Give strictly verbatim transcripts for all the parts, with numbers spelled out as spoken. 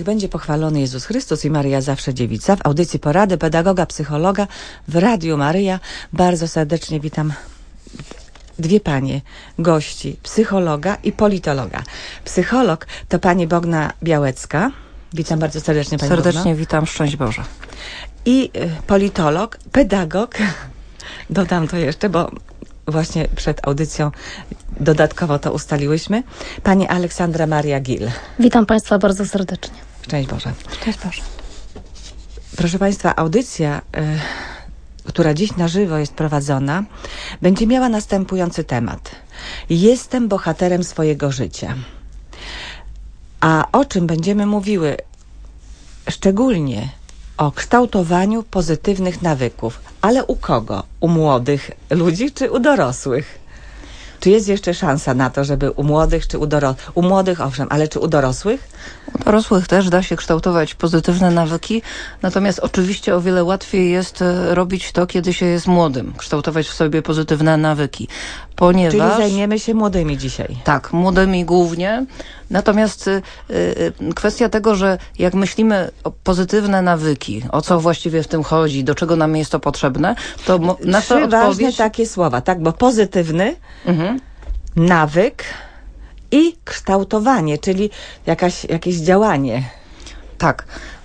będzie pochwalony Jezus Chrystus i Maryja zawsze dziewica. W audycji Porady pedagoga, psychologa w Radiu Maryja. Bardzo serdecznie witam dwie panie, gości, psychologa i politologa. Psycholog to pani Bogna Białecka. Witam bardzo serdecznie pani Serdecznie Bogno. witam, szczęść Boże. I politolog, pedagog, dodam to jeszcze, bo właśnie przed audycją dodatkowo to ustaliłyśmy, pani Aleksandra Maria Gil. Witam Państwa bardzo serdecznie. Szczęść Boże. Szczęść Boże. Proszę Państwa, audycja, y, która dziś na żywo jest prowadzona, będzie miała następujący temat. Jestem bohaterem swojego życia. A o czym będziemy mówiły? Szczególnie o kształtowaniu pozytywnych nawyków. Ale u kogo? U młodych ludzi czy u dorosłych? Czy jest jeszcze szansa na to, żeby u młodych czy u dorosłych? U młodych owszem, ale czy u dorosłych? U dorosłych też da się kształtować pozytywne nawyki, natomiast oczywiście o wiele łatwiej jest robić to, kiedy się jest młodym, kształtować w sobie pozytywne nawyki. Ponieważ... Czyli zajmiemy się młodymi dzisiaj. Tak, młodymi głównie. Natomiast y, y, kwestia tego, że jak myślimy o pozytywne nawyki, o co właściwie w tym chodzi, do czego nam jest to potrzebne, to mo- nasza Trzy odpowiedź... ważne takie słowa, tak? Bo pozytywny, Mhm. nawyk i kształtowanie, czyli jakaś, jakieś działanie. Tak.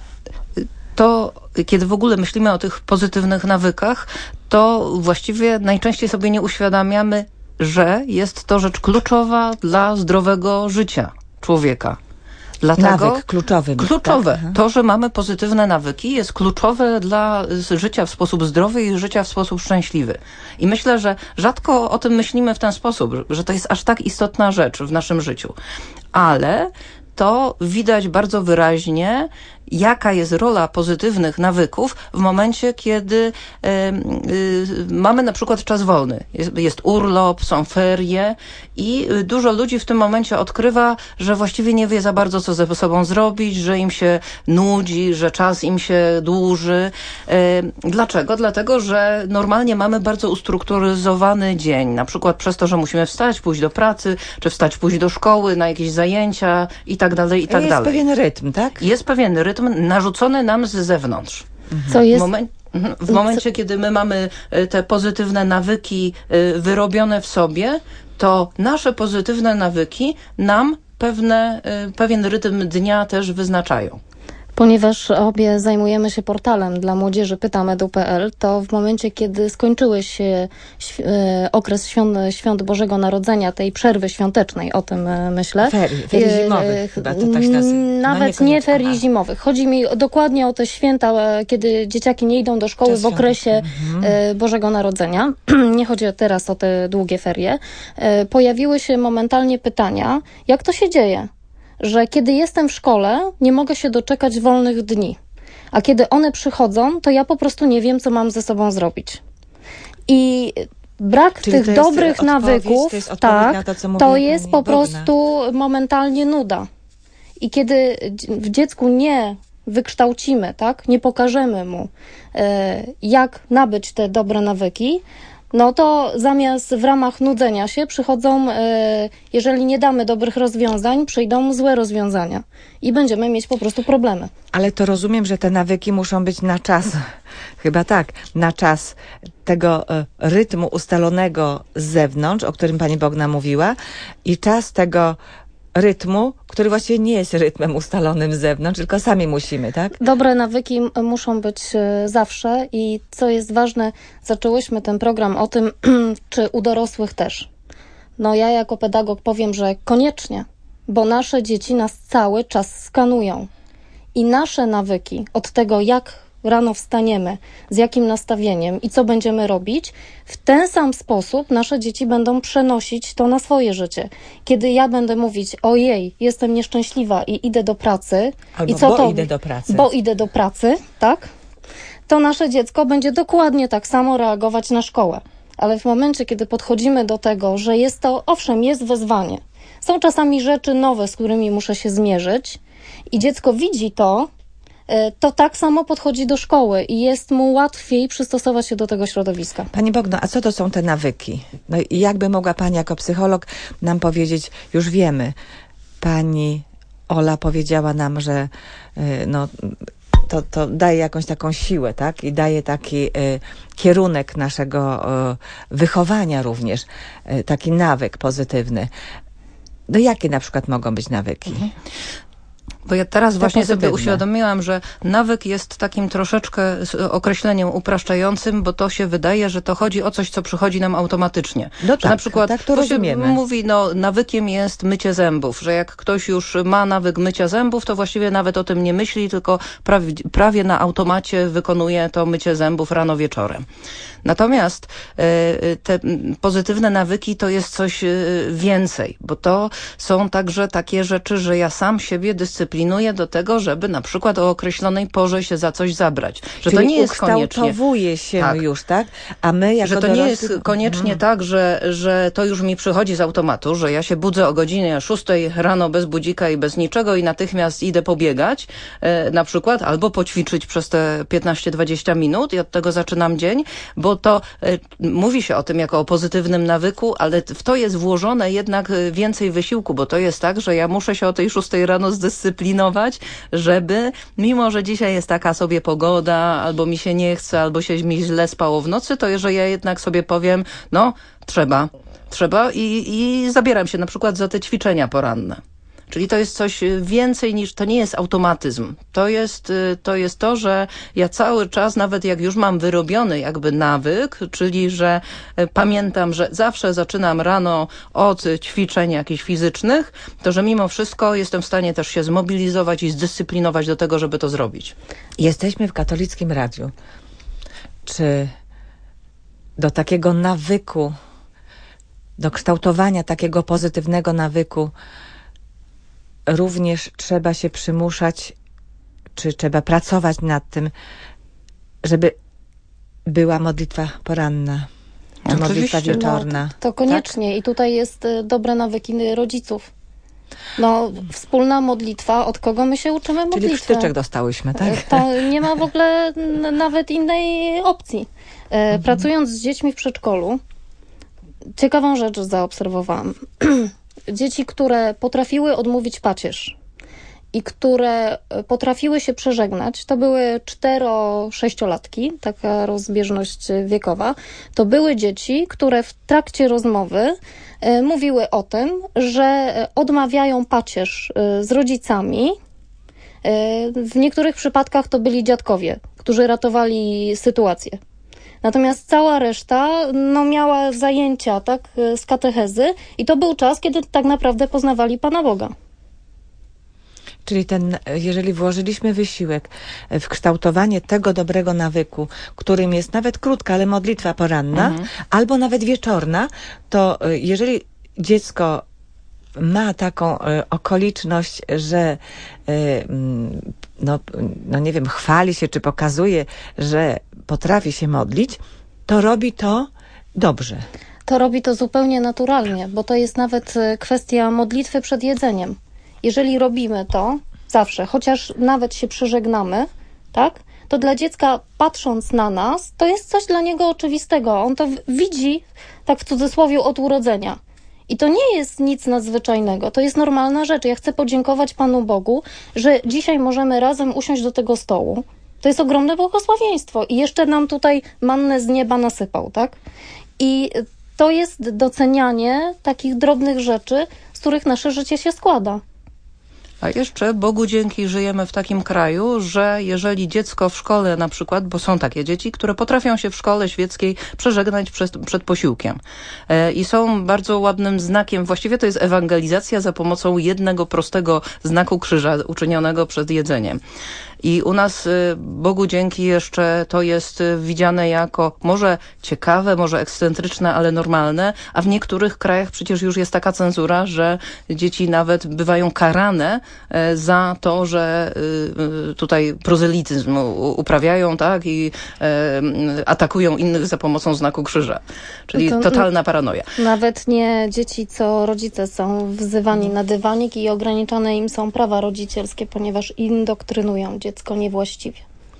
To kiedy w ogóle myślimy o tych pozytywnych nawykach, to właściwie najczęściej sobie nie uświadamiamy, że jest to rzecz kluczowa dla zdrowego życia człowieka. Dlatego Nawyk kluczowy. Kluczowe. Tak? To, że mamy pozytywne nawyki, jest kluczowe dla życia w sposób zdrowy i życia w sposób szczęśliwy. I myślę, że rzadko o tym myślimy w ten sposób, że to jest aż tak istotna rzecz w naszym życiu. Ale to widać bardzo wyraźnie, jaka jest rola pozytywnych nawyków w momencie, kiedy y, y, mamy na przykład czas wolny. Jest, jest urlop, są ferie i dużo ludzi w tym momencie odkrywa, że właściwie nie wie za bardzo, co ze sobą zrobić, że im się nudzi, że czas im się dłuży. Y, dlaczego? Dlatego, że normalnie mamy bardzo ustrukturyzowany dzień. Na przykład przez to, że musimy wstać, pójść do pracy, czy wstać, pójść do szkoły, na jakieś zajęcia i tak dalej, i tak jest dalej. Jest pewien rytm, tak? Jest pewien rytm narzucony nam z zewnątrz. Co jest... W, momen- w momencie, kiedy my mamy te pozytywne nawyki wyrobione w sobie, to nasze pozytywne nawyki nam pewne, pewien rytm dnia też wyznaczają. Ponieważ obie zajmujemy się portalem dla młodzieży pytamedu kropka p l, to w momencie, kiedy skończyły się św- okres świąt, świąt Bożego Narodzenia, tej przerwy świątecznej, o tym myślę. Ferii, ferii zimowych chyba to tak się nazywa. Nawet no nie ferii aha. zimowych. Chodzi mi dokładnie o te święta, kiedy dzieciaki nie idą do szkoły Czas w okresie mhm. Bożego Narodzenia. Nie chodzi teraz o te długie ferie. Pojawiły się momentalnie pytania, jak to się dzieje? Że kiedy jestem w szkole, nie mogę się doczekać wolnych dni. A kiedy one przychodzą, to ja po prostu nie wiem, co mam ze sobą zrobić. I brak Czyli tych to jest dobrych nawyków, to jest, tak, na to, co to jest po Bogna. prostu momentalnie nuda. I kiedy w dziecku nie wykształcimy, tak, nie pokażemy mu, jak nabyć te dobre nawyki, no to zamiast w ramach nudzenia się przychodzą, jeżeli nie damy dobrych rozwiązań, przyjdą złe rozwiązania i będziemy mieć po prostu problemy. Ale to rozumiem, że te nawyki muszą być na czas, chyba tak, na czas tego rytmu ustalonego z zewnątrz, o którym pani Bogna mówiła, i czas tego rytmu, który właściwie nie jest rytmem ustalonym z zewnątrz, tylko sami musimy, tak? Dobre nawyki muszą być zawsze i co jest ważne, zaczęłyśmy ten program o tym, czy u dorosłych też. No ja jako pedagog powiem, że koniecznie, bo nasze dzieci nas cały czas skanują i nasze nawyki od tego, jak rano wstaniemy, z jakim nastawieniem i co będziemy robić, w ten sam sposób nasze dzieci będą przenosić to na swoje życie. Kiedy ja będę mówić, ojej, jestem nieszczęśliwa i idę do pracy. Albo i co bo to? idę do pracy. Bo idę do pracy, tak? To nasze dziecko będzie dokładnie tak samo reagować na szkołę. Ale w momencie, kiedy podchodzimy do tego, że jest to, owszem, jest wyzwanie. Są czasami rzeczy nowe, z którymi muszę się zmierzyć i dziecko widzi to, to tak samo podchodzi do szkoły i jest mu łatwiej przystosować się do tego środowiska. Pani Bogno, a co to są te nawyki? No i jakby mogła pani jako psycholog nam powiedzieć, już wiemy, pani Ola powiedziała nam, że no, to, to daje jakąś taką siłę, tak? I daje taki y, kierunek naszego y, wychowania również, y, taki nawyk pozytywny. No jakie na przykład mogą być nawyki? Mhm. Bo ja teraz właśnie sobie uświadomiłam, że nawyk jest takim troszeczkę określeniem upraszczającym, bo to się wydaje, że to chodzi o coś, co przychodzi nam automatycznie. No że tak, na przykład tak to, to się rozumiemy. mówi, no nawykiem jest mycie zębów, że jak ktoś już ma nawyk mycia zębów, to właściwie nawet o tym nie myśli, tylko prawie, prawie na automacie wykonuje to mycie zębów rano wieczorem. Natomiast te pozytywne nawyki to jest coś więcej, bo to są także takie rzeczy, że ja sam siebie dyscyplinuję do tego, żeby na przykład o określonej porze się za coś zabrać. Że Czyli to nie jest koniecznie. ukształtowuje się tak. już, tak? A my jako Że to dorośli... nie jest koniecznie hmm. tak, że, że to już mi przychodzi z automatu, że ja się budzę o godzinie szóstej rano bez budzika i bez niczego i natychmiast idę pobiegać e, na przykład, albo poćwiczyć przez te piętnaście dwadzieścia minut i od tego zaczynam dzień, bo to e, mówi się o tym jako o pozytywnym nawyku, ale w to jest włożone jednak więcej wysiłku, bo to jest tak, że ja muszę się o tej szóstej rano zdyscyplinować, żeby, mimo że dzisiaj jest taka sobie pogoda, albo mi się nie chce, albo się mi źle spało w nocy, to że ja jednak sobie powiem, no trzeba, trzeba i, i zabieram się na przykład za te ćwiczenia poranne. Czyli to jest coś więcej niż, to nie jest automatyzm. To jest, to jest to, że ja cały czas, nawet jak już mam wyrobiony jakby nawyk, czyli że pamiętam, że zawsze zaczynam rano od ćwiczeń jakichś fizycznych, to że mimo wszystko jestem w stanie też się zmobilizować i zdyscyplinować do tego, żeby to zrobić. Jesteśmy w katolickim radiu. Czy do takiego nawyku, do kształtowania takiego pozytywnego nawyku również trzeba się przymuszać, czy trzeba pracować nad tym, żeby była modlitwa poranna, czy modlitwa wieczorna? No, to koniecznie. Tak? I tutaj jest dobre nawyki rodziców. No, wspólna modlitwa, od kogo my się uczymy modlitwy? Czyli wstyczek dostałyśmy, tak? To nie ma w ogóle nawet innej opcji. Mhm. Pracując z dziećmi w przedszkolu, ciekawą rzecz zaobserwowałam. Dzieci, które potrafiły odmówić pacierz i które potrafiły się przeżegnać, to były cztero-sześciolatki, taka rozbieżność wiekowa, to były dzieci, które w trakcie rozmowy y, mówiły o tym, że odmawiają pacierz y, z rodzicami. Y, w niektórych przypadkach to byli dziadkowie, którzy ratowali sytuację. Natomiast cała reszta no, miała zajęcia tak, z katechezy i to był czas, kiedy tak naprawdę poznawali Pana Boga. Czyli ten, jeżeli włożyliśmy wysiłek w kształtowanie tego dobrego nawyku, którym jest nawet krótka, ale modlitwa poranna, mhm. albo nawet wieczorna, to jeżeli dziecko ma taką y, okoliczność, że y, no, no nie wiem, chwali się, czy pokazuje, że potrafi się modlić, to robi to dobrze. To robi to zupełnie naturalnie, bo to jest nawet kwestia modlitwy przed jedzeniem. Jeżeli robimy to zawsze, chociaż nawet się przeżegnamy, tak, to dla dziecka, patrząc na nas, to jest coś dla niego oczywistego. On to widzi, tak w cudzysłowie, od urodzenia. I to nie jest nic nadzwyczajnego, to jest normalna rzecz. Ja chcę podziękować Panu Bogu, że dzisiaj możemy razem usiąść do tego stołu. To jest ogromne błogosławieństwo i jeszcze nam tutaj mannę z nieba nasypał, tak? I to jest docenianie takich drobnych rzeczy, z których nasze życie się składa. A jeszcze Bogu dzięki żyjemy w takim kraju, że jeżeli dziecko w szkole na przykład, bo są takie dzieci, które potrafią się w szkole świeckiej przeżegnać przed, przed posiłkiem e, i są bardzo ładnym znakiem, właściwie to jest ewangelizacja za pomocą jednego prostego znaku krzyża uczynionego przed jedzeniem. I u nas, Bogu dzięki, jeszcze to jest widziane jako może ciekawe, może ekscentryczne, ale normalne, a w niektórych krajach przecież już jest taka cenzura, że dzieci nawet bywają karane za to, że tutaj prozelityzm uprawiają, tak, i atakują innych za pomocą znaku krzyża. Czyli to, totalna paranoja. Nawet nie dzieci, co rodzice są wzywani na dywanik i ograniczane im są prawa rodzicielskie, ponieważ indoktrynują dzieci. Dziecko niewłaściwie.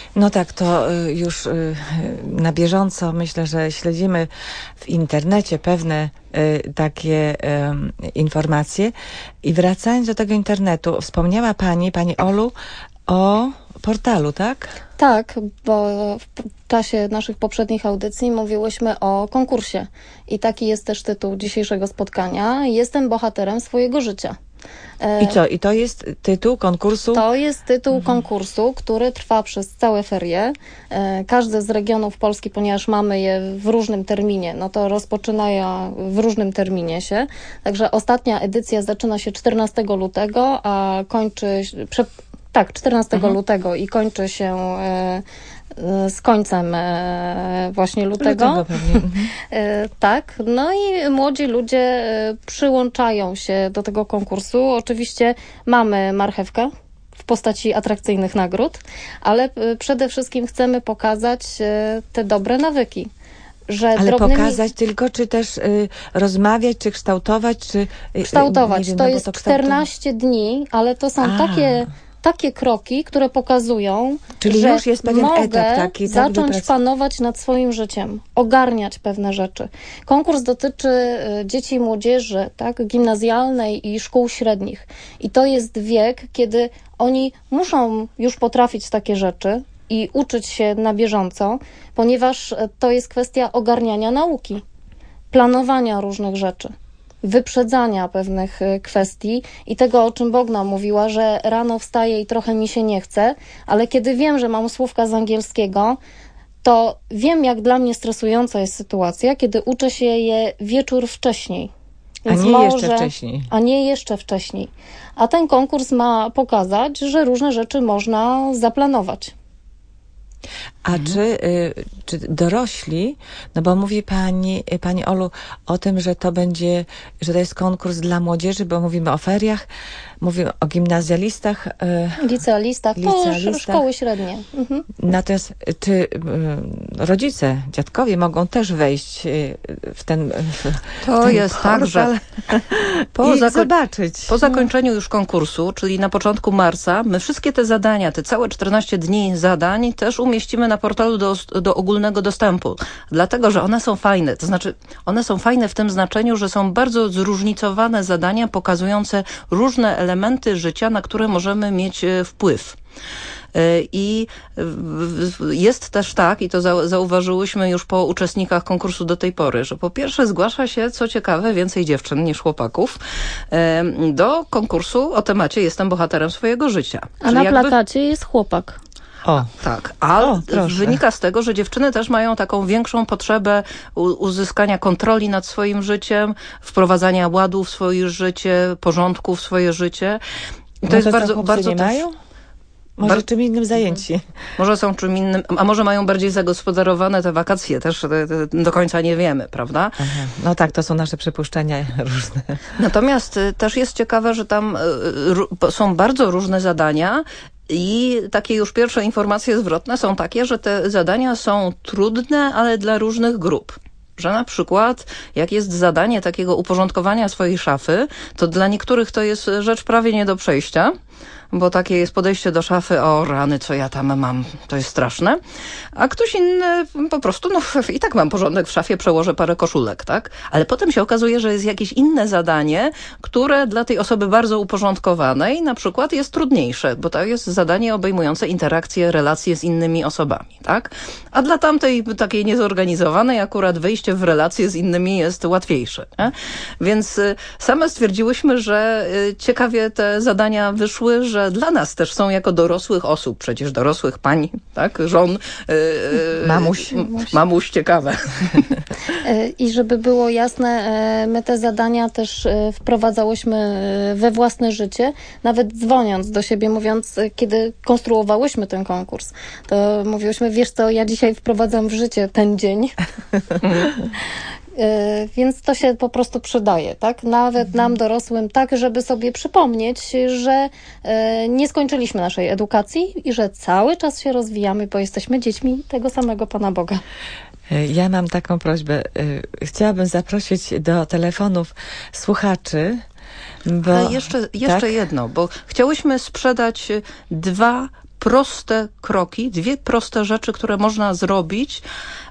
No tak, to y, już y, na bieżąco myślę, że śledzimy w internecie pewne y, takie y, informacje. I wracając do tego internetu, wspomniała Pani, Pani Olu, o portalu, tak? Tak, bo w czasie naszych poprzednich audycji mówiłyśmy o konkursie i taki jest też tytuł dzisiejszego spotkania. Jestem bohaterem swojego życia. I co? I to jest tytuł konkursu? To jest tytuł mhm. konkursu, który trwa przez całe ferie. Każdy z regionów Polski, ponieważ mamy je w różnym terminie, no to rozpoczynają w różnym terminie się. Także ostatnia edycja zaczyna się czternastego lutego, a kończy... Prze, tak, czternastego mhm. lutego i kończy się e, e, z końcem e, właśnie lutego. lutego pewnie. e, tak, no i młodzi ludzie e, przyłączają się do tego konkursu. Oczywiście mamy marchewkę w postaci atrakcyjnych nagród, ale e, przede wszystkim chcemy pokazać e, te dobre nawyki. Że Ale drobnymi... pokazać tylko, czy też y, rozmawiać, czy kształtować, czy... Y, kształtować. Wiem, to no jest to czternaście dni, ale to są A. takie... takie kroki, które pokazują, Czyli że już jest pewien mogę etap taki, tak, zacząć wyprac- panować nad swoim życiem, ogarniać pewne rzeczy. Konkurs dotyczy y, dzieci i młodzieży, tak, gimnazjalnej i szkół średnich. I to jest wiek, kiedy oni muszą już potrafić takie rzeczy i uczyć się na bieżąco, ponieważ to jest kwestia ogarniania nauki, planowania różnych rzeczy, wyprzedzania pewnych kwestii i tego, o czym Bogna mówiła, że rano wstaję i trochę mi się nie chce, ale kiedy wiem, że mam słówka z angielskiego, to wiem, jak dla mnie stresująca jest sytuacja, kiedy uczę się je wieczór wcześniej. Więc a nie może, jeszcze wcześniej. A nie jeszcze wcześniej. A ten konkurs ma pokazać, że różne rzeczy można zaplanować. A mhm. czy, y, czy dorośli, no bo mówi pani, pani Olu o tym, że to będzie, że to jest konkurs dla młodzieży, bo mówimy o feriach, mówimy o gimnazjalistach. Y, licealistach, licealistach, to szkoły średnie. Mhm. Natomiast czy y, rodzice, dziadkowie mogą też wejść y, w ten To w ten jest tak, że po, zako- zobaczyć. po zakończeniu już konkursu, czyli na początku marca, my wszystkie te zadania, te całe czternaście dni zadań też umieścimy na portalu do, do ogólnego dostępu. Dlatego, że one są fajne. To znaczy, one są fajne w tym znaczeniu, że są bardzo zróżnicowane zadania pokazujące różne elementy życia, na które możemy mieć wpływ. I jest też tak, i to zauważyłyśmy już po uczestnikach konkursu do tej pory, że po pierwsze zgłasza się, co ciekawe, więcej dziewczyn niż chłopaków do konkursu o temacie Jestem bohaterem swojego życia. A Czyli na jakby... plakacie jest chłopak. O, tak, a o, wynika z tego, że dziewczyny też mają taką większą potrzebę uzyskania kontroli nad swoim życiem, wprowadzania ładu w swoje życie, porządku w swoje życie. I to może jest bardzo, chłopcy bardzo nie też... mają? Może Bar- czym innym zajęci. Może są czym innym, a może mają bardziej zagospodarowane te wakacje, też do końca nie wiemy, prawda? Aha. No tak, to są nasze przypuszczenia różne. Natomiast też jest ciekawe, że tam są bardzo różne zadania. I takie już pierwsze informacje zwrotne są takie, że te zadania są trudne, ale dla różnych grup. Że na przykład jak jest zadanie takiego uporządkowania swojej szafy, to dla niektórych to jest rzecz prawie nie do przejścia, bo takie jest podejście do szafy, o rany, co ja tam mam, to jest straszne. A ktoś inny po prostu, no i tak mam porządek w szafie, przełożę parę koszulek, tak? Ale potem się okazuje, że jest jakieś inne zadanie, które dla tej osoby bardzo uporządkowanej na przykład jest trudniejsze, bo to jest zadanie obejmujące interakcje, relacje z innymi osobami, tak? A dla tamtej takiej niezorganizowanej akurat wejście w relacje z innymi jest łatwiejsze. Nie? Więc same stwierdziłyśmy, że ciekawie te zadania wyszły, że dla nas też są jako dorosłych osób, przecież dorosłych pań, tak, żon, yy, mamuś. mamuś, ciekawe. I żeby było jasne, my te zadania też wprowadzałyśmy we własne życie, nawet dzwoniąc do siebie, mówiąc, kiedy konstruowałyśmy ten konkurs, to mówiłyśmy, wiesz co, ja dzisiaj wprowadzam w życie ten dzień. Więc to się po prostu przydaje, tak? Nawet nam dorosłym, tak, żeby sobie przypomnieć, że nie skończyliśmy naszej edukacji i że cały czas się rozwijamy, bo jesteśmy dziećmi tego samego Pana Boga. Ja mam taką prośbę. Chciałabym zaprosić do telefonów słuchaczy. Bo... Ale jeszcze, jeszcze tak? jedno, bo chciałyśmy sprzedać dwa proste kroki, dwie proste rzeczy, które można zrobić,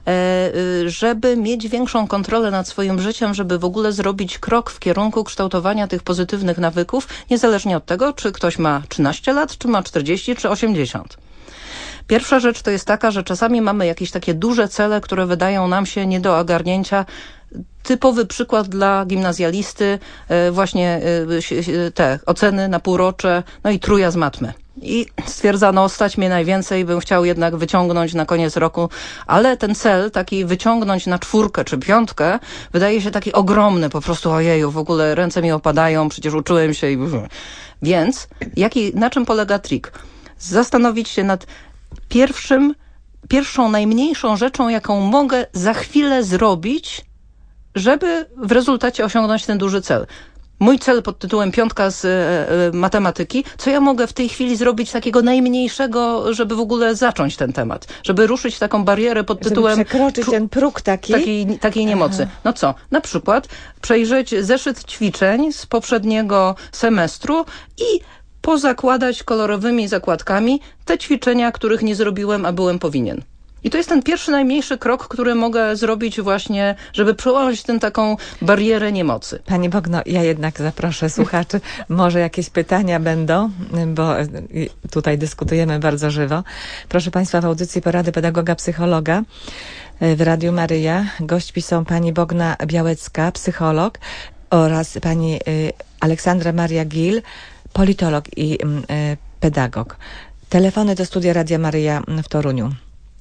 żeby mieć większą kontrolę nad swoim życiem, żeby w ogóle zrobić krok w kierunku kształtowania tych pozytywnych nawyków, niezależnie od tego, czy ktoś ma trzynaście lat, czy ma czterdzieści, czy osiemdziesiąt. Pierwsza rzecz to jest taka, że czasami mamy jakieś takie duże cele, które wydają nam się nie do ogarnięcia. Typowy przykład dla gimnazjalisty, właśnie te oceny na półrocze, no i trójka z matmy. I stwierdzano, stać mnie najwięcej, bym chciał jednak wyciągnąć na koniec roku, ale ten cel, taki wyciągnąć na czwórkę czy piątkę, wydaje się taki ogromny, po prostu ojeju, w ogóle ręce mi opadają, przecież uczyłem się i... Więc jaki, na czym polega trik? Zastanowić się nad pierwszym, pierwszą, najmniejszą rzeczą, jaką mogę za chwilę zrobić, żeby w rezultacie osiągnąć ten duży cel. Mój cel pod tytułem piątka z e, matematyki, co ja mogę w tej chwili zrobić takiego najmniejszego, żeby w ogóle zacząć ten temat, żeby ruszyć taką barierę pod tytułem... Żeby przekroczyć ten próg taki? Takiej, takiej niemocy. Aha. No co? Na przykład przejrzeć zeszyt ćwiczeń z poprzedniego semestru i pozakładać kolorowymi zakładkami te ćwiczenia, których nie zrobiłem, a byłem powinien. I to jest ten pierwszy, najmniejszy krok, który mogę zrobić właśnie, żeby przełamać tę taką barierę niemocy. Pani Bogno, ja jednak zaproszę słuchaczy. Może jakieś pytania będą, bo tutaj dyskutujemy bardzo żywo. Proszę Państwa, w audycji Porady Pedagoga Psychologa w Radiu Maryja gośćmi są pani Bogna Białecka, psycholog, oraz pani Aleksandra Maria Gil, politolog i pedagog. Telefony do studia Radia Maryja w Toruniu.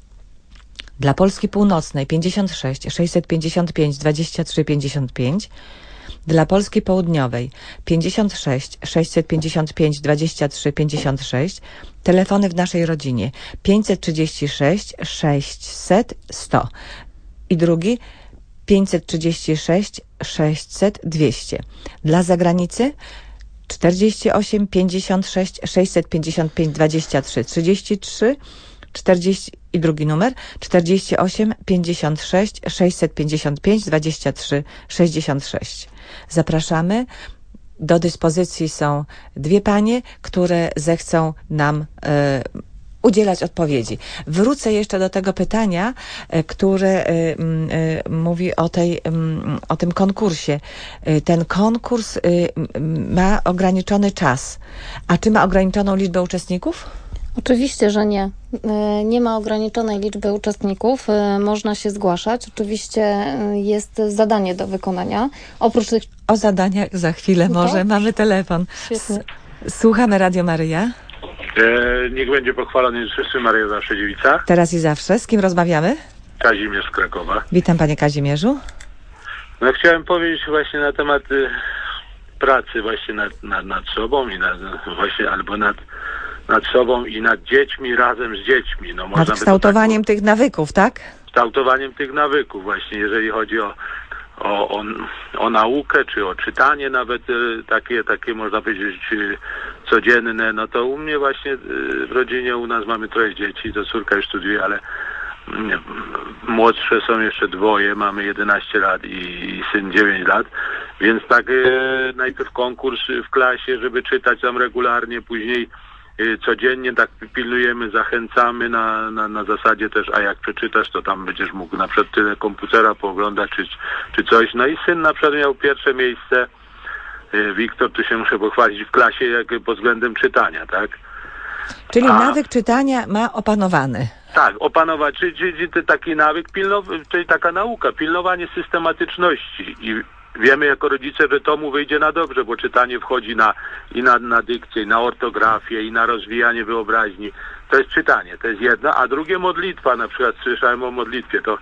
Dla Polski Północnej pięćdziesiąt sześć sześćset pięćdziesiąt pięć dwadzieścia trzy pięćdziesiąt pięć, dla Polski Południowej pięćdziesiąt sześć sześćset pięćdziesiąt pięć dwadzieścia trzy pięćdziesiąt sześć, telefony w naszej rodzinie pięćset trzydzieści sześć sześćset sto i drugi pięćset trzydzieści sześć sześćset dwieście. Dla zagranicy czterdzieści osiem pięćdziesiąt sześć sześćset pięćdziesiąt pięć dwadzieścia trzy trzydzieści trzy czterdzieści i drugi numer czterdzieści osiem pięćdziesiąt sześć sześćset pięćdziesiąt pięć dwadzieścia trzy sześćdziesiąt sześć. Zapraszamy. Do dyspozycji są dwie panie, które zechcą nam e, udzielać odpowiedzi. Wrócę jeszcze do tego pytania, e, które e, e, mówi o, tej, m, o tym konkursie. E, ten konkurs e, ma ograniczony czas. A czy ma ograniczoną liczbę uczestników? Oczywiście, że nie. Nie ma ograniczonej liczby uczestników. Można się zgłaszać. Oczywiście jest zadanie do wykonania. Oprócz tych... O zadaniach za chwilę może. Tak? Mamy telefon. Świetnie. Słuchamy Radio Maryja. E, niech będzie pochwalony Jezus Chrystus, Maryja zawsze dziewica. Teraz i zawsze. Z kim rozmawiamy? Kazimierz z Krakowa. Witam panie Kazimierzu. No, chciałem powiedzieć właśnie na temat y, pracy właśnie nad, nad, nad sobą i nad, właśnie albo nad nad sobą i nad dziećmi, razem z dziećmi. No, można nad kształtowaniem tak, tych nawyków, tak? Kształtowaniem tych nawyków właśnie, jeżeli chodzi o, o, o, o naukę, czy o czytanie nawet y, takie, takie można powiedzieć y, codzienne, no to u mnie właśnie y, w rodzinie u nas mamy troje dzieci, to córka już studiuje, ale y, młodsze są jeszcze dwoje, mamy jedenaście lat i, i syn dziewięć lat, więc tak y, najpierw konkurs w klasie, żeby czytać tam regularnie, później codziennie tak pilnujemy, zachęcamy na, na, na zasadzie też, a jak przeczytasz, to tam będziesz mógł na przykład tyle komputera pooglądać, czy, czy coś. No i syn na przykład miał pierwsze miejsce, Wiktor, tu się muszę pochwalić, w klasie jak pod względem czytania, tak? Czyli a, nawyk czytania ma opanowany. Tak, opanować, czyli, czyli taki nawyk, pilnow- czyli taka nauka, pilnowanie systematyczności i wiemy jako rodzice, że to mu wyjdzie na dobrze, bo czytanie wchodzi na, i na, na dykcję, i na ortografię, i na rozwijanie wyobraźni. To jest czytanie, to jest jedno, a drugie modlitwa, na przykład słyszałem o modlitwie, to,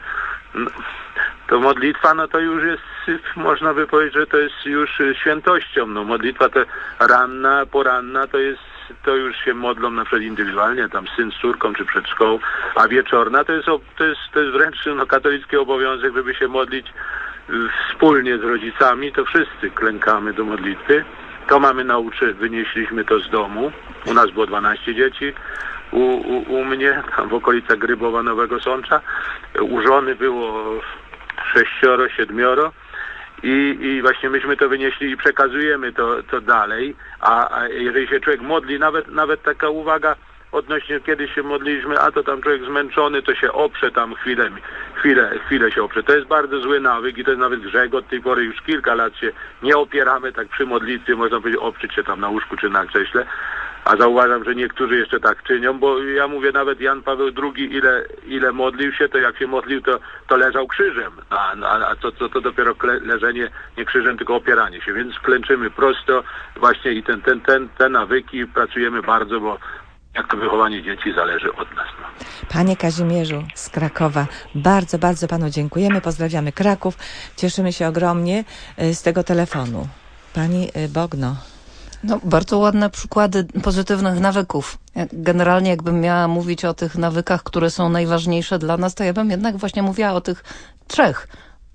to modlitwa, no to już jest, można by powiedzieć, że to jest już świętością, no modlitwa to ranna, poranna, to jest, to już się modlą na przykład indywidualnie, tam syn z córką, czy przed szkołą, a wieczorna to jest, to jest, to jest wręcz no, katolicki obowiązek, żeby się modlić wspólnie z rodzicami, to wszyscy klękamy do modlitwy. To mamy nauczyć, wynieśliśmy to z domu. U nas było dwanaście dzieci, u, u, u mnie, tam w okolicach Grybowa, Nowego Sącza. U żony było sześcioro, siedmioro i, i właśnie myśmy to wynieśli i przekazujemy to, to dalej. A, a jeżeli się człowiek modli, nawet, nawet taka uwaga odnośnie kiedyś się modliliśmy, a to tam człowiek zmęczony, to się oprze tam chwilę, chwilę, chwilę się oprze. To jest bardzo zły nawyk i to jest nawet grzech. Od tej pory już kilka lat się nie opieramy tak przy modlitwie, można powiedzieć, oprzeć się tam na łóżku czy na krześle. A zauważam, że niektórzy jeszcze tak czynią, bo ja mówię, nawet Jan Paweł drugi, ile, ile modlił się, to jak się modlił, to, to leżał krzyżem. A, a, a to, to, to dopiero kle, leżenie nie krzyżem, tylko opieranie się. Więc klęczymy prosto właśnie i ten, ten, ten, te nawyki pracujemy bardzo, bo jak to wychowanie dzieci zależy od nas. No. Panie Kazimierzu z Krakowa, bardzo, bardzo panu dziękujemy. Pozdrawiamy Kraków. Cieszymy się ogromnie z tego telefonu. Pani Bogno. No, bardzo ładne przykłady pozytywnych nawyków. Generalnie jakbym miała mówić o tych nawykach, które są najważniejsze dla nas, to ja bym jednak właśnie mówiła o tych trzech.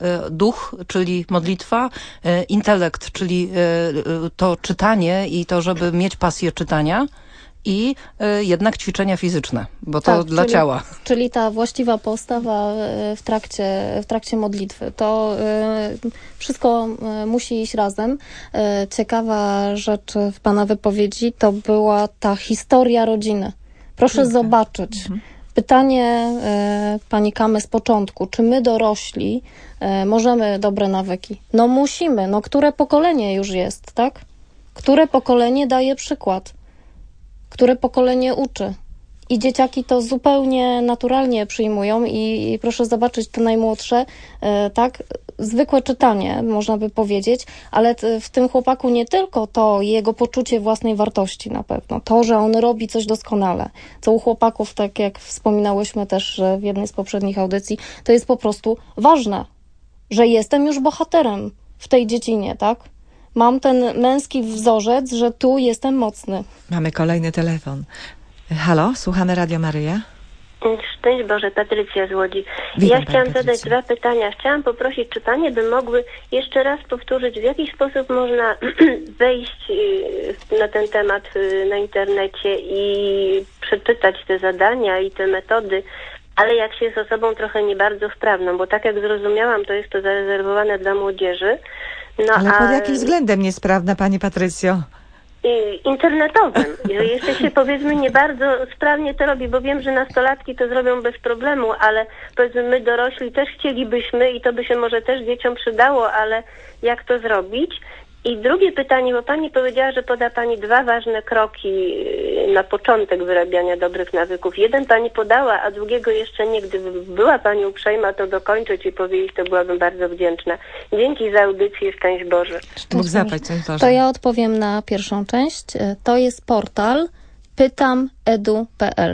Duch, czyli modlitwa, intelekt, czyli to czytanie i to, żeby mieć pasję czytania, i y, jednak ćwiczenia fizyczne, bo to tak, dla czyli, ciała. Czyli ta właściwa postawa w trakcie, w trakcie modlitwy. To y, wszystko y, musi iść razem. Y, ciekawa rzecz w pana wypowiedzi to była ta historia rodziny. Proszę okay. zobaczyć. Mhm. Pytanie y, pani Kamy z początku. Czy my dorośli y, możemy dobre nawyki? No musimy. No które pokolenie już jest, tak? Które pokolenie daje przykład? Które pokolenie uczy. I dzieciaki to zupełnie naturalnie przyjmują i, i proszę zobaczyć te najmłodsze, e, tak, zwykłe czytanie, można by powiedzieć, ale t, w tym chłopaku nie tylko to jego poczucie własnej wartości na pewno, to, że on robi coś doskonale, co u chłopaków, tak jak wspominałyśmy też w jednej z poprzednich audycji, to jest po prostu ważne, że jestem już bohaterem w tej dziedzinie, tak? Mam ten męski wzorzec, że tu jestem mocny. Mamy kolejny telefon. Halo, słuchamy Radio Maryja. Szczęść Boże, Patrycja z Łodzi. Witam, ja chciałam Patrycja. zadać dwa pytania. Chciałam poprosić, czy panie by mogły jeszcze raz powtórzyć, w jaki sposób można wejść na ten temat na internecie i przeczytać te zadania i te metody, ale jak się jest osobą trochę nie bardzo wprawną, bo tak jak zrozumiałam, to jest to zarezerwowane dla młodzieży. No, ale pod a... jakim względem niesprawna, pani Patrycjo? Internetowym. Że jeszcze się powiedzmy nie bardzo sprawnie to robi, bo wiem, że nastolatki to zrobią bez problemu, ale powiedzmy my dorośli też chcielibyśmy i to by się może też dzieciom przydało, ale jak to zrobić? I drugie pytanie, bo pani powiedziała, że poda pani dwa ważne kroki na początek wyrabiania dobrych nawyków. Jeden pani podała, a drugiego jeszcze nie. Gdyby była pani uprzejma to dokończyć i powiedzieć, to byłabym bardzo wdzięczna. Dzięki za audycję. Szczęść Boże. Bóg zapłać, szczęść Boże. To ja odpowiem na pierwszą część. To jest portal pytam edu kropka pe el.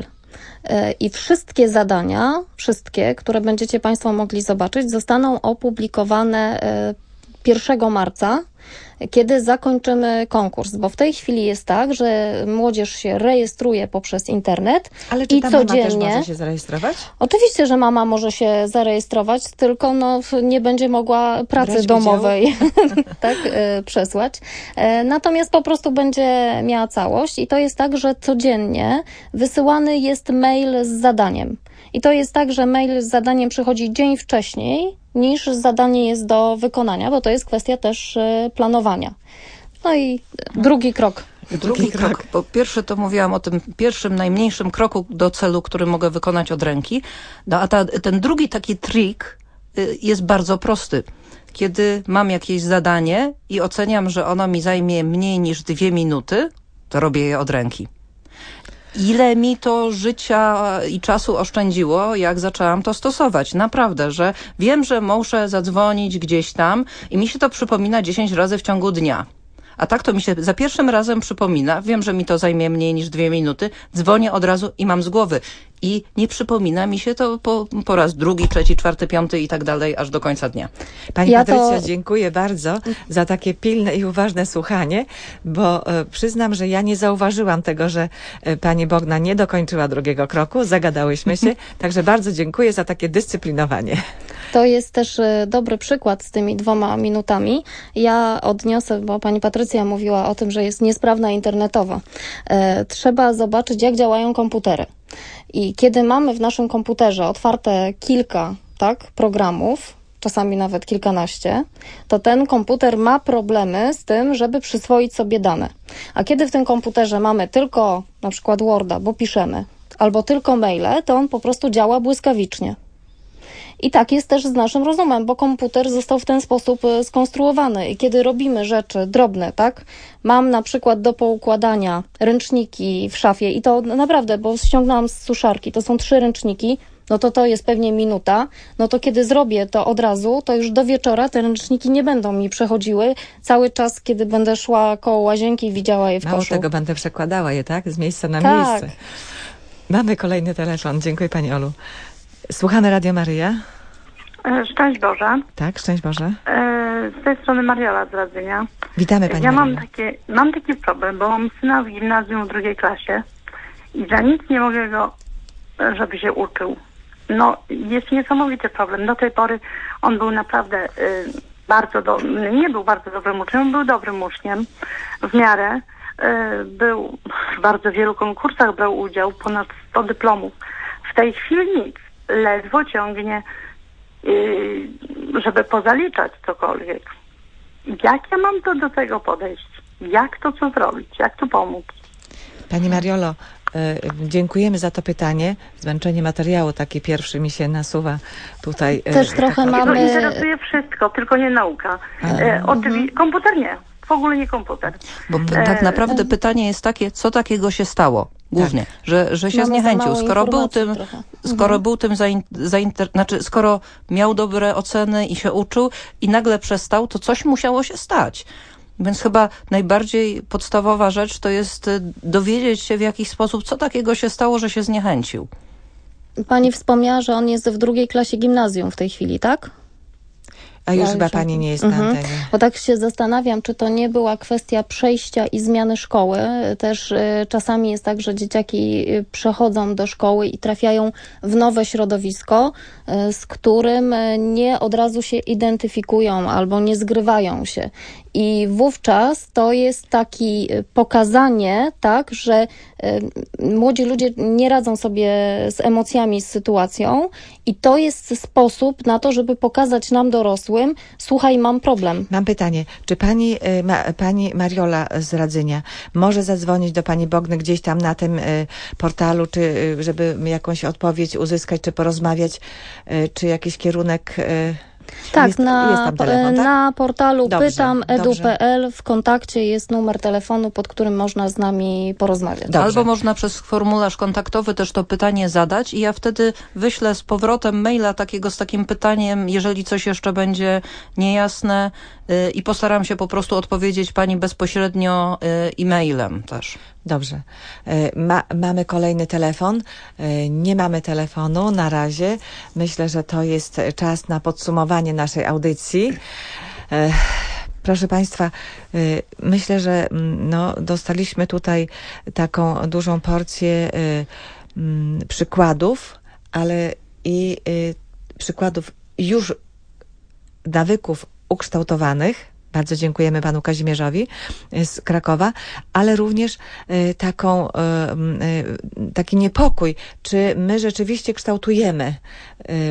I wszystkie zadania, wszystkie, które będziecie państwo mogli zobaczyć, zostaną opublikowane pierwszego marca, kiedy zakończymy konkurs, bo w tej chwili jest tak, że młodzież się rejestruje poprzez internet. Ale czy i ta codziennie mama też może się zarejestrować? Oczywiście, że mama może się zarejestrować, tylko no, nie będzie mogła pracy Brać domowej tak, y, przesłać. Y, natomiast po prostu będzie miała całość i to jest tak, że codziennie wysyłany jest mail z zadaniem. I to jest tak, że mail z zadaniem przychodzi dzień wcześniej, niż zadanie jest do wykonania, bo to jest kwestia też y, planowania. No i drugi krok. Drugi krok. Po pierwsze to mówiłam o tym pierwszym, najmniejszym kroku do celu, który mogę wykonać od ręki. No, a ta, ten drugi taki trik y, jest bardzo prosty. Kiedy mam jakieś zadanie i oceniam, że ono mi zajmie mniej niż dwie minuty, to robię je od ręki. Ile mi to życia i czasu oszczędziło, jak zaczęłam to stosować. Naprawdę, że wiem, że muszę zadzwonić gdzieś tam i mi się to przypomina dziesięć razy w ciągu dnia. A tak to mi się za pierwszym razem przypomina. Wiem, że mi to zajmie mniej niż dwie minuty. Dzwonię od razu i mam z głowy. I nie przypomina mi się to po, po raz drugi, trzeci, czwarty, piąty i tak dalej, aż do końca dnia. Pani Ja Patrycjo, to... dziękuję bardzo za takie pilne i uważne słuchanie, bo e, przyznam, że ja nie zauważyłam tego, że e, pani Bogna nie dokończyła drugiego kroku. Zagadałyśmy się. Także bardzo dziękuję za takie dyscyplinowanie. To jest też dobry przykład z tymi dwoma minutami. Ja odniosę, bo pani Patrycja mówiła o tym, że jest niesprawna internetowo. E, trzeba zobaczyć, jak działają komputery. I kiedy mamy w naszym komputerze otwarte kilka tak, programów, czasami nawet kilkanaście, to ten komputer ma problemy z tym, żeby przyswoić sobie dane. A kiedy w tym komputerze mamy tylko na przykład Worda, bo piszemy, albo tylko maile, to on po prostu działa błyskawicznie. I tak jest też z naszym rozumem, bo komputer został w ten sposób skonstruowany. I kiedy robimy rzeczy drobne, tak? Mam na przykład do poukładania ręczniki w szafie i to naprawdę, bo ściągnęłam z suszarki, to są trzy ręczniki, no to to jest pewnie minuta, no to kiedy zrobię to od razu, to już do wieczora te ręczniki nie będą mi przechodziły cały czas, kiedy będę szła koło łazienki i widziała je w Mało koszu. tego, będę przekładała je, tak? Z miejsca na Tak. miejsce. Mamy kolejny telefon. Dziękuję Pani Olu. Słuchamy Radio Maryja. Szczęść Boże. Tak, szczęść Boże. Z tej strony Mariola z Radzynia. Witamy Pani Ja mam Maryjo. takie, mam taki problem, bo mam syna w gimnazjum w drugiej klasie i za nic nie mogę go, żeby się uczył. No, jest niesamowity problem. Do tej pory on był naprawdę y, bardzo, do, nie był bardzo dobrym uczniem, był dobrym uczniem w miarę. Y, był w bardzo wielu konkursach, brał udział, ponad sto dyplomów. W tej chwili nic. Ledwo ciągnie, y, żeby pozaliczać cokolwiek. Jak ja mam to do tego podejść? Jak to co zrobić? Jak tu pomóc? Pani Mariolo, y, dziękujemy za to pytanie. Zmęczenie materiału taki pierwszy mi się nasuwa tutaj. y, Też trochę taka- mamy- Mnie interesuje wszystko, tylko nie nauka. E, oczywi- komputer nie. W ogóle nie komputer. Bo p- tak naprawdę pytanie jest takie, co takiego się stało? Głównie, że, że się Mamy za zniechęcił. mało Skoro był informacji tym, trochę. skoro Mhm. był tym zain, zainter, znaczy skoro miał dobre oceny i się uczył i nagle przestał, to coś musiało się stać. Więc chyba najbardziej podstawowa rzecz to jest y, dowiedzieć się w jakiś sposób, co takiego się stało, że się zniechęcił. Pani wspomniała, że on jest w drugiej klasie gimnazjum w tej chwili, tak? A już Ja chyba już- Pani nie jest na Mhm. antenie. Bo tak się zastanawiam, czy to nie była kwestia przejścia i zmiany szkoły. Też y, czasami jest tak, że dzieciaki y, przechodzą do szkoły i trafiają w nowe środowisko, y, z którym y, nie od razu się identyfikują albo nie zgrywają się. I wówczas to jest taki y, pokazanie, tak, że y, młodzi ludzie nie radzą sobie z emocjami, z sytuacją i to jest sposób na to, żeby pokazać nam dorosłym, słuchaj, mam problem. Mam pytanie, czy pani, y, ma, pani Mariola z Radzynia może zadzwonić do pani Bogny gdzieś tam na tym y, portalu, czy y, żeby jakąś odpowiedź uzyskać, czy porozmawiać, y, czy jakiś kierunek... Y, Tak, jest, na, jest tam telefon, tak? na portalu Dobrze, pytam edu dobrze. kropka pe el w kontakcie jest numer telefonu, pod którym można z nami porozmawiać. Dobrze. Albo można przez formularz kontaktowy też to pytanie zadać i ja wtedy wyślę z powrotem maila takiego z takim pytaniem, jeżeli coś jeszcze będzie niejasne yy, i postaram się po prostu odpowiedzieć pani bezpośrednio yy, e-mailem też. Dobrze. Y, Ma, mamy kolejny telefon. Y, Nie mamy telefonu na razie. Myślę, że to jest czas na podsumowanie naszej audycji. Y, Proszę Państwa, y, myślę, że mm, no, dostaliśmy tutaj taką dużą porcję y, mm, przykładów, ale i y, przykładów już nawyków ukształtowanych. Bardzo dziękujemy panu Kazimierzowi z Krakowa, ale również y, taką, y, y, taki niepokój, czy my rzeczywiście kształtujemy y,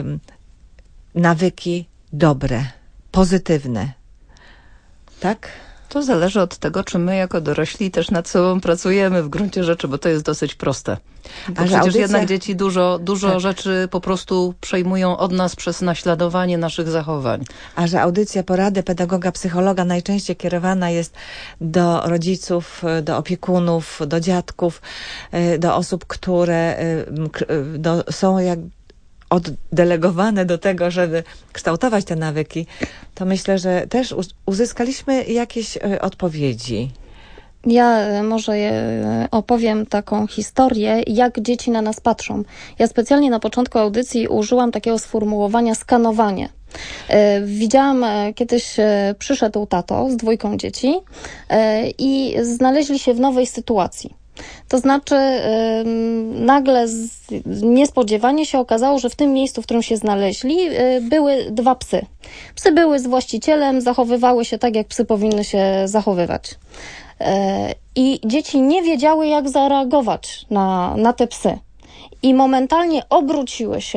nawyki dobre, pozytywne. Tak? To zależy od tego, czy my jako dorośli też nad sobą pracujemy w gruncie rzeczy, bo to jest dosyć proste. Bo A że przecież audycja- jednak dzieci dużo, dużo Tak. rzeczy po prostu przejmują od nas przez naśladowanie naszych zachowań. A że audycja porady pedagoga, psychologa najczęściej kierowana jest do rodziców, do opiekunów, do dziadków, y, do osób, które y, k- y, do, są jak oddelegowane do tego, żeby kształtować te nawyki, to myślę, że też uz- uzyskaliśmy jakieś y, odpowiedzi. Ja e, może e, opowiem taką historię, jak dzieci na nas patrzą. Ja specjalnie na początku audycji użyłam takiego sformułowania skanowanie. E, Widziałam, e, kiedyś e, przyszedł tato z dwójką dzieci e, i znaleźli się w nowej sytuacji. To znaczy ym, nagle z, niespodziewanie się okazało, że w tym miejscu, w którym się znaleźli, y, były dwa psy. Psy były z właścicielem, zachowywały się tak, jak psy powinny się zachowywać. Y, I dzieci nie wiedziały, jak zareagować na, na te psy. I momentalnie obróciły się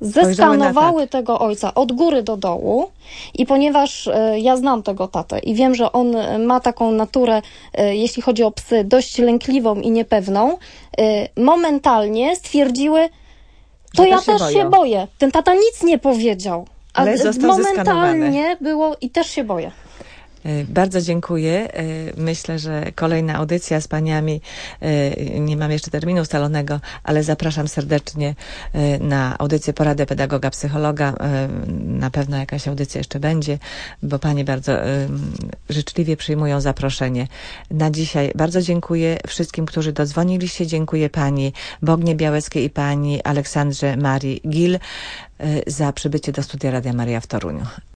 zeskanowały tego ojca od góry do dołu i ponieważ e, ja znam tego tatę i wiem, że on ma taką naturę, e, jeśli chodzi o psy, dość lękliwą i niepewną, e, momentalnie stwierdziły, to Że ja też się też boją. się boję. Ten tata nic nie powiedział, a Ale został momentalnie zeskanowany. było i też się boję. Y, Bardzo dziękuję. Y, Myślę, że kolejna audycja z paniami, y, nie mam jeszcze terminu ustalonego, ale zapraszam serdecznie y, na audycję Poradę Pedagoga Psychologa. Y, Na pewno jakaś audycja jeszcze będzie, bo panie bardzo y, życzliwie przyjmują zaproszenie. Na dzisiaj bardzo dziękuję wszystkim, którzy dodzwonili się. Dziękuję pani Bognie Białeckiej i pani Aleksandrze Marii Gil y, za przybycie do studia Radia Maryja w Toruniu.